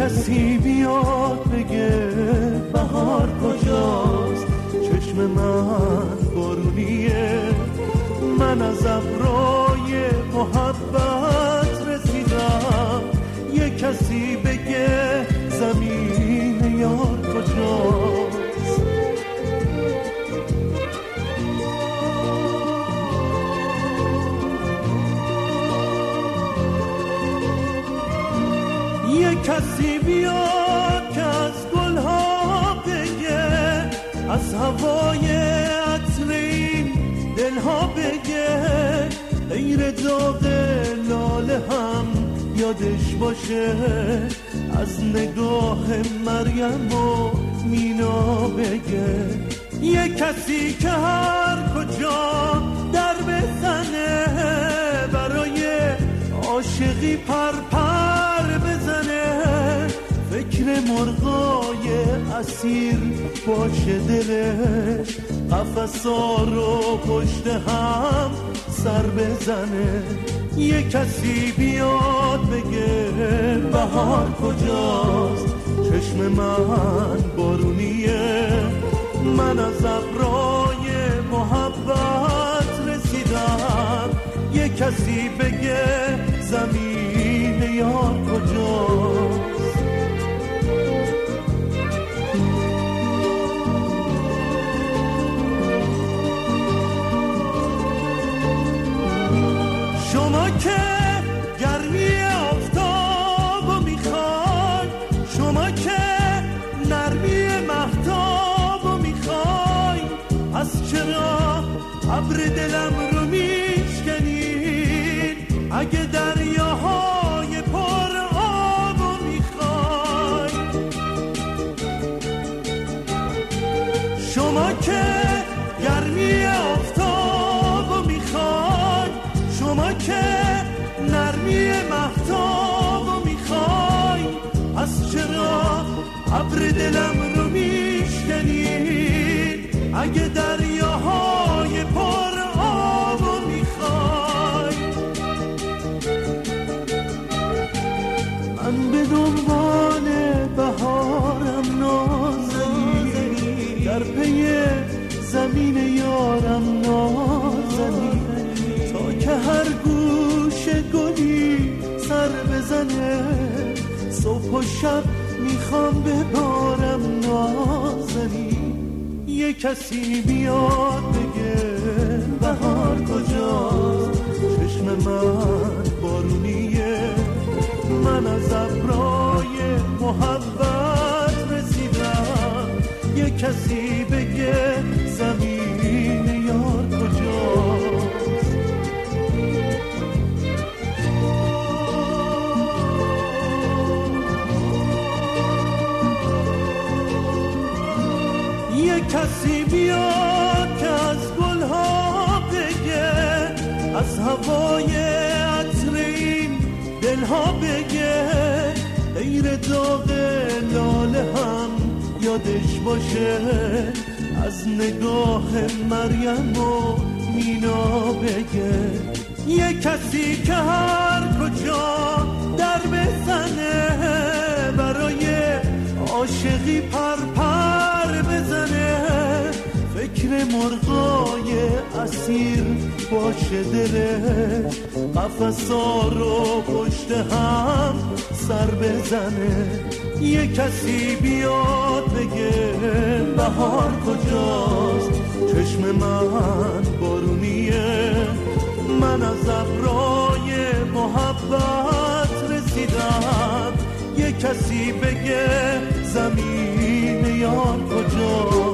کسی بیاد بگه بهار کجاست، چشم من بارونیه، من از ابرای محبت رسیدم، یه کسی بگه زمین یار کجاست. یه کسی بیاد که از گلها بگه، از هوای عطر این دلها بگه، غیر داغ لاله هم یادش باشه، از نگاه مریم و مینا بگه. یه کسی که هر کجا در بزنه، برای عاشقی پر بزنه، فکر مرغای اسیر باشه دلش، قفسا رو پشت هم سر بزنه. یه کسی بیاد بگه بهار کجاست، چشم من بارونیه، من از ابرای محبت رسیدم، یه کسی بگه زمین یار کجاست. شما که گرمی آفتابو میخوای، شما که نرمی مهتابو میخوای، پس چرا ابر دلم رو میشکنین؟ اگه دریاهای پر آبو میخوای، شما که گرمی آفتابو میخوای، شما که نرمی مهتابو میخوای، پس چرا ابر دلم رو میشکنین؟ اگه دریاهای پر آبو میخوای. من به دنبال بهارم نازنی، در پی زمین یارم نازنی، تا که هر گوش گلی سر بزنه، صبح و شب میخوام ببارم نازنی. یه کسی بیاد بگه بهار کجاست، چشم من بارونیه، من از ابرای محبت رسیدم، یه کسی بگه زمین یار کجاست. یه کسی بیاد که از گلها بگه، از هوای عطر این دلها بگه، غیر داغ لاله هم یادش باشه، از نگاه مریم و مینا بگه. یه کسی که هر کجا در بزنه، برای عاشقی پر بزنه، فکر مرغای اسیر باشه دلش، قفسا رو پشت هم سر بزنه. یه کسی بیاد بگه بهار کجاست، چشم من بارونیه، من از ابرای محبت رسیدم، یه کسی بگه زمین یار کجاست.